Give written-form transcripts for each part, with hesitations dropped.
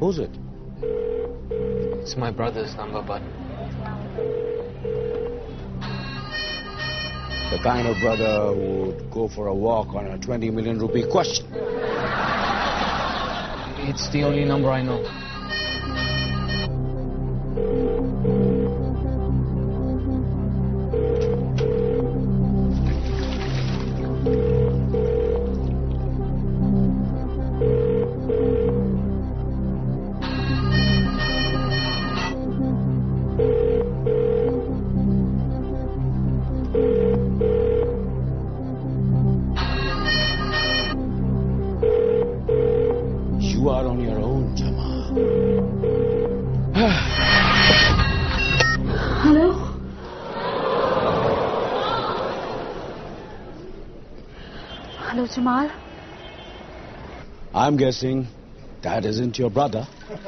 Who's it? It's my brother's number, but... The kind of brother who would go for a walk on a 20 million rupee question. It's the only number I know. You are on your own, Jamal. Hello? Hello, Jamal? I'm guessing that isn't your brother.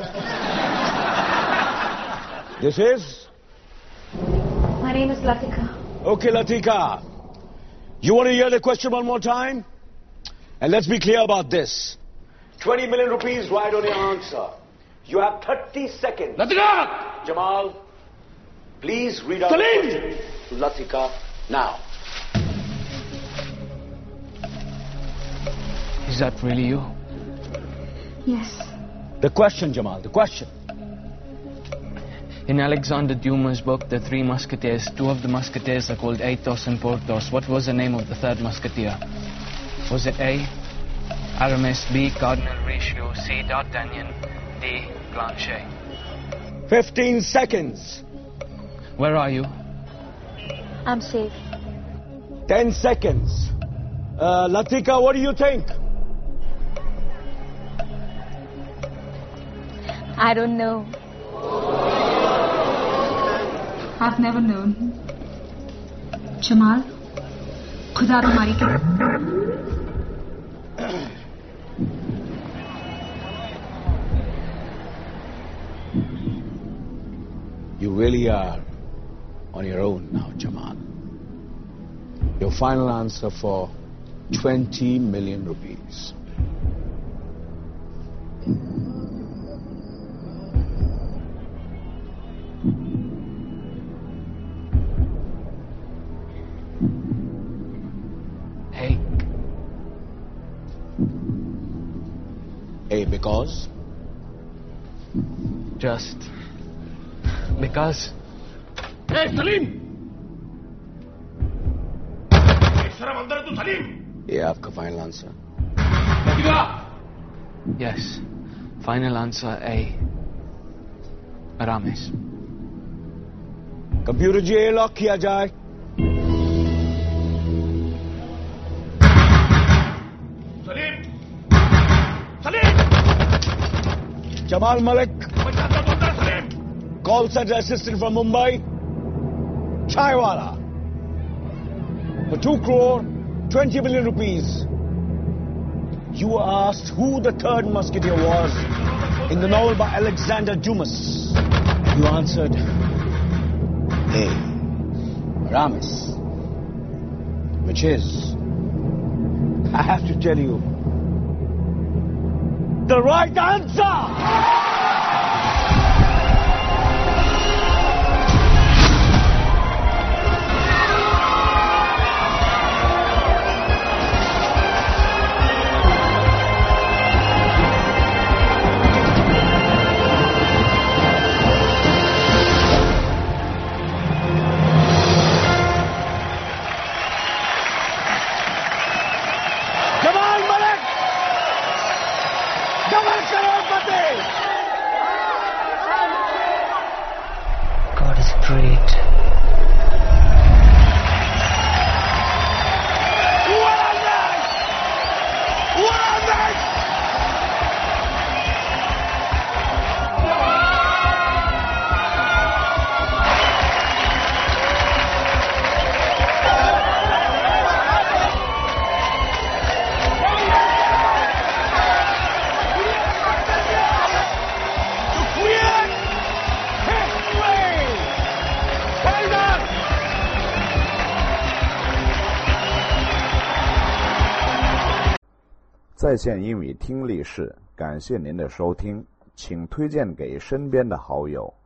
This is? My name is Latika. Okay, Latika. You want to hear the question one more time? And let's be clear about this. 20 million rupees right on your answer. You have 30 seconds. Latika! Jamal, please read out Salim! the question to Latika now. Is that really you? Yes. The question, Jamal, the question. In Alexander Dumas' book, The Three Musketeers, two of the musketeers are called Athos and Porthos. What was the name of the third musketeer? Was it A, Aramis, B, Cardinal Richelieu, C, D'Artagnan, D, Blanchet? 15 seconds. Where are you? I'm safe. 10 seconds. Latika, what do you think? I don't know. I've never known. Jamal, खुदा तुम्हारी के... You really are on your own now, Jamal. Your final answer for 20 million rupees. Hey. A, because? Just... because... Hey, Salim! शर्म अंदर है तू सलीम ये आपका final answer Latika Yes. Final answer A. Aramis. Computer ji A lock किया जाए Salim Salim Jamal Malik, मैं चाहता हूं अंदर Salim call center assistant from Mumbai, Chaiwala, for 2 crore, 20 million rupees. You were asked who the third musketeer was in the novel by Alexander Dumas. You answered A, Aramis, which is, I have to tell you, the right answer! Jamal Malik! Double crorepati! God is great. What a match! What a match! Well done! 在线英语听力室，感谢您的收听。 请推荐给身边的好友。